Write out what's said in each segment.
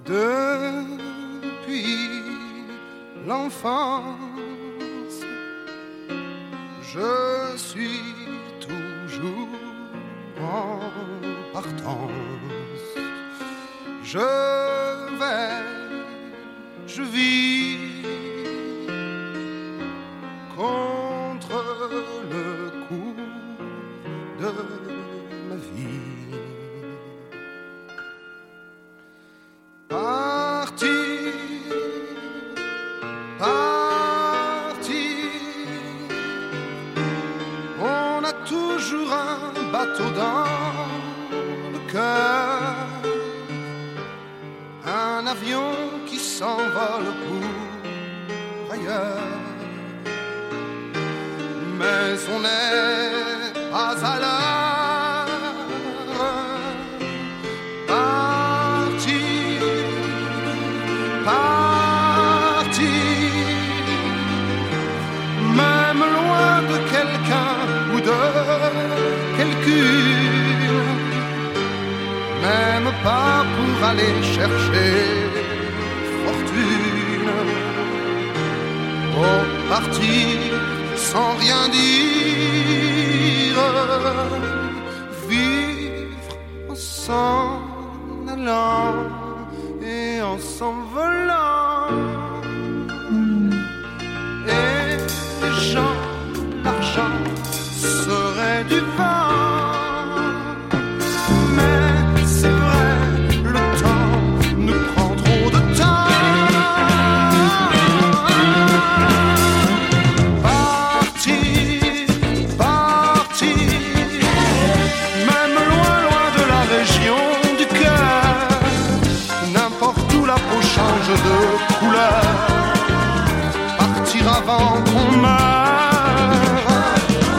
Depuis l'enfance, je suis toujours en partance. Je vis contre le cours de ma vie. Partir, on a toujours un bateau dans le cœur, un avion qui s'envole pour ailleurs. Mais on n'est pas à l'heure. Partir, même loin de quelqu'un ou de quelqu'une, même pas pour aller chercher fortune. Oh, partir sans rien dire, vivre en s'en allant et en s'envolant. Et les gens, l'argent serait du vent. Mais c'est vrai, le temps nous prend trop de temps. Partir, même loin, loin de la région du cœur. N'importe où la peau change de couleur. Partir avant qu'on meure.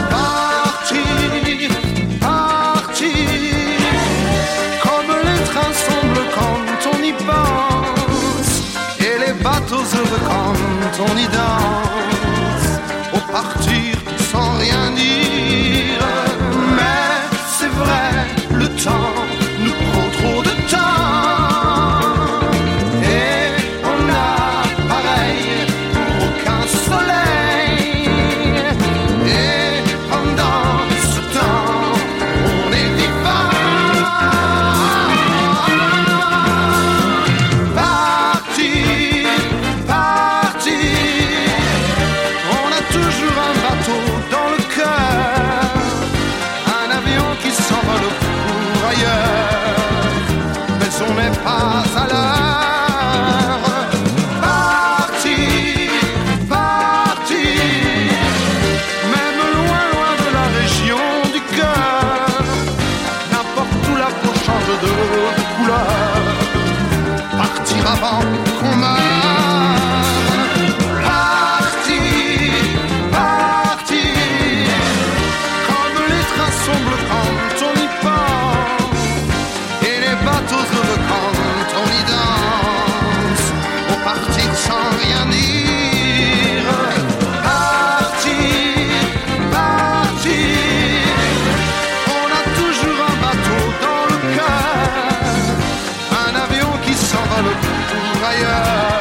Partir, comme les trains semblent quand on y pense, et les bateaux heureux quand on y danse. Au partir sans rien dire, mais c'est vrai, le temps nous prend trop de temps. Et on a pareil pour aucun soleil. Et pendant ce temps, on est vivant. Partir, on a toujours un bateau dans le cœur, un avion qui s'envole pour ailleurs, mais on n'est pas à l'heure. Partir, même loin, loin de la région du cœur, n'importe où la peau change de couleur. Partir avant qu'on meure. Partir, comme les trains semblent quand on y pense, et les bateaux heureux quand on y danse. Au partir sans rien dire. Partir, on a toujours un bateau dans le cœur, un avion qui s'envole pour ailleurs.